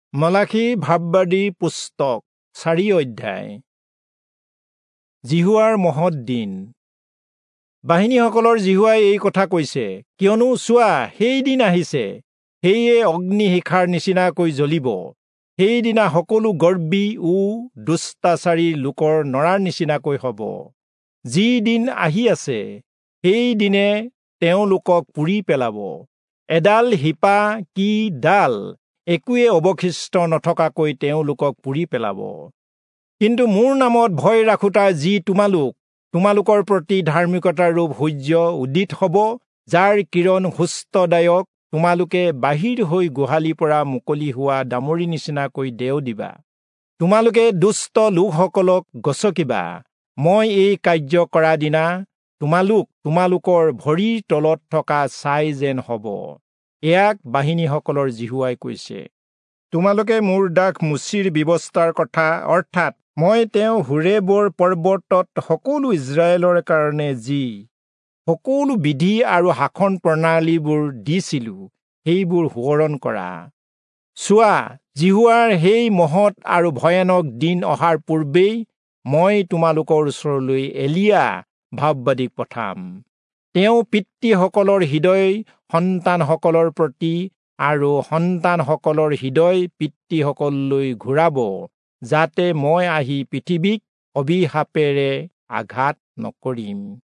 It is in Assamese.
মালাখী ভাৱবাদী পুস্তক 4 অধ্যায়। জিহুৱাৰ মহৎ দিন। বাহিনীসকলৰ জিহুৱাই এই কথা কৈছে, কিয়নো চোৱা, সেই দিন আহিছে, সেয়ে অগ্নিশিখাৰ নিচিনাকৈ জ্বলিব। সেইদিনা সকলো গৰ্বী দুষ্টাচাৰী লোকৰ নৰাৰ নিচিনাকৈ হ'ব। যি দিন আহি আছে, সেই দিনে তেওঁলোকক পুৰি পেলাব। এডাল শিপা কি ডাল একোৱে অৱশিষ্ট নথকাকৈ তেওঁলোকক পুৰি পেলাব। কিন্তু মোৰ নামত ভয় ৰাখোতা যি তোমালোকৰ প্ৰতি ধাৰ্মিকতাৰ ৰূপ সূৰ্য উদিত হ'ব, যাৰ কিৰণ সুস্থদায়ক, তোমালোকে বাহিৰ হৈ গোহালিৰ পৰা মুকলি হোৱা ডামৰী নিচিনাকৈ দেও দিবা। তোমালোকে দুষ্ট লোকসকলক গচকিবা। মই এই কাৰ্য কৰা দিনা তোমালোকৰ ভৰিৰ তলত থকা ছাই যেন হ'ব। এয়াক বাহিনীসকলৰ জিহুৱাই কৈছে। তোমালোকে মোৰ দাস মুচিৰ ব্যৱস্থাৰ কথা, অৰ্থাৎ মই তেওঁ হোৰেবৰ পৰ্বতত সকলো ইজৰাইলৰ কাৰণে যি সকলো বিধি আৰু শাসন প্ৰণালীবোৰ দিছিলো, সেইবোৰ সোঁৱৰণ কৰা। চোৱা, জিহুৱাৰ সেই মহৎ আৰু ভয়ানক দিন অহাৰ পূৰ্বেই মই তোমালোকৰ ওচৰলৈ এলিয়া ভাৱবাদীক পঠাম। তেওঁ পিতৃসকলৰ হৃদয় সন্তানসকলৰ প্ৰতি আৰু সন্তানসকলৰ হৃদয় পিতৃসকললৈ ঘূৰাব, যাতে মই আহি পৃথিৱীক অভিশাপেৰে আঘাত নকৰিম।